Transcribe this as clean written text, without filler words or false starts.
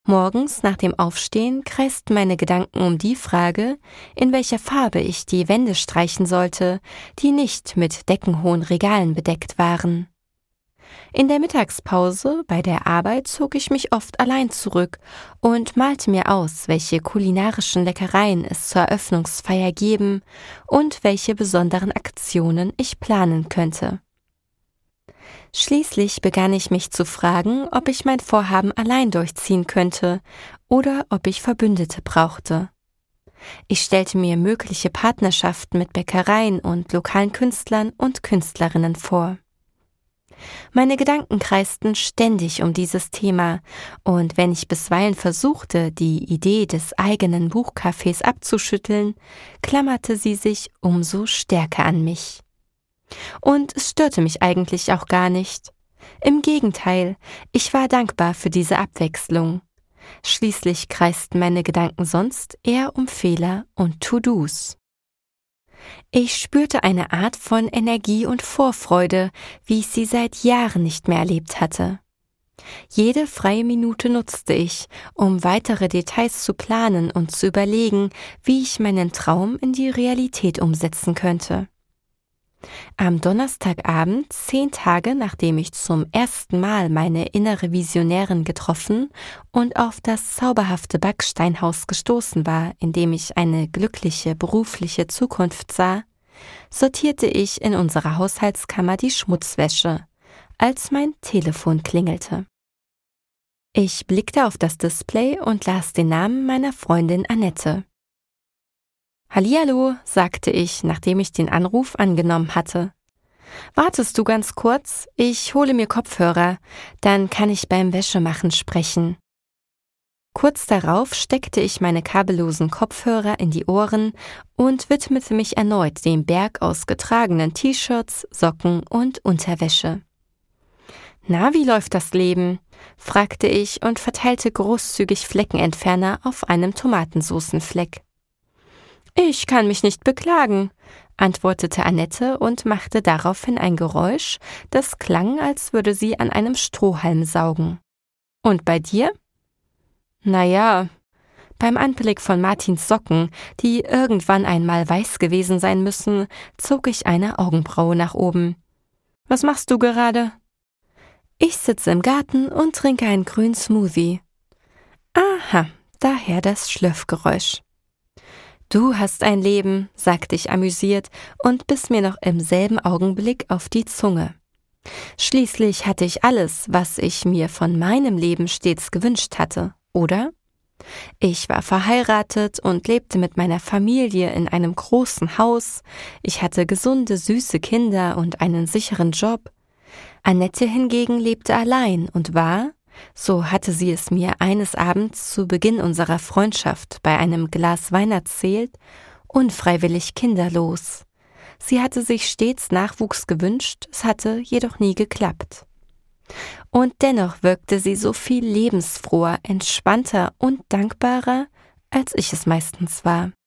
Morgens nach dem Aufstehen kreisten meine Gedanken um die Frage, in welcher Farbe ich die Wände streichen sollte, die nicht mit deckenhohen Regalen bedeckt waren. In der Mittagspause bei der Arbeit zog ich mich oft allein zurück und malte mir aus, welche kulinarischen Leckereien es zur Eröffnungsfeier geben und welche besonderen Aktionen ich planen könnte. Schließlich begann ich mich zu fragen, ob ich mein Vorhaben allein durchziehen könnte oder ob ich Verbündete brauchte. Ich stellte mir mögliche Partnerschaften mit Bäckereien und lokalen Künstlern und Künstlerinnen vor. Meine Gedanken kreisten ständig um dieses Thema, und wenn ich bisweilen versuchte, die Idee des eigenen Buchcafés abzuschütteln, klammerte sie sich umso stärker an mich. Und es störte mich eigentlich auch gar nicht. Im Gegenteil, ich war dankbar für diese Abwechslung. Schließlich kreisten meine Gedanken sonst eher um Fehler und To-Dos. Ich spürte eine Art von Energie und Vorfreude, wie ich sie seit Jahren nicht mehr erlebt hatte. Jede freie Minute nutzte ich, um weitere Details zu planen und zu überlegen, wie ich meinen Traum in die Realität umsetzen könnte. Am Donnerstagabend, 10 Tage nachdem ich zum ersten Mal meine innere Visionärin getroffen und auf das zauberhafte Backsteinhaus gestoßen war, in dem ich eine glückliche berufliche Zukunft sah, sortierte ich in unserer Haushaltskammer die Schmutzwäsche, als mein Telefon klingelte. Ich blickte auf das Display und las den Namen meiner Freundin Annette. »Hallihallo«, sagte ich, nachdem ich den Anruf angenommen hatte. »Wartest du ganz kurz? Ich hole mir Kopfhörer, dann kann ich beim Wäschemachen sprechen.« Kurz darauf steckte ich meine kabellosen Kopfhörer in die Ohren und widmete mich erneut dem Berg aus getragenen T-Shirts, Socken und Unterwäsche. »Na, wie läuft das Leben?«, fragte ich und verteilte großzügig Fleckenentferner auf einem Tomatensoßenfleck. »Ich kann mich nicht beklagen«, antwortete Annette und machte daraufhin ein Geräusch, das klang, als würde sie an einem Strohhalm saugen. »Und bei dir?« »Naja«, beim Anblick von Martins Socken, die irgendwann einmal weiß gewesen sein müssen, zog ich eine Augenbraue nach oben. »Was machst du gerade?« »Ich sitze im Garten und trinke einen grünen Smoothie.« »Aha, daher das Schlürfgeräusch.« »Du hast ein Leben«, sagte ich amüsiert und biss mir noch im selben Augenblick auf die Zunge. Schließlich hatte ich alles, was ich mir von meinem Leben stets gewünscht hatte, oder? Ich war verheiratet und lebte mit meiner Familie in einem großen Haus. Ich hatte gesunde, süße Kinder und einen sicheren Job. Annette hingegen lebte allein und war, so hatte sie es mir eines Abends zu Beginn unserer Freundschaft bei einem Glas Wein erzählt, unfreiwillig kinderlos. Sie hatte sich stets Nachwuchs gewünscht, es hatte jedoch nie geklappt. Und dennoch wirkte sie so viel lebensfroher, entspannter und dankbarer, als ich es meistens war.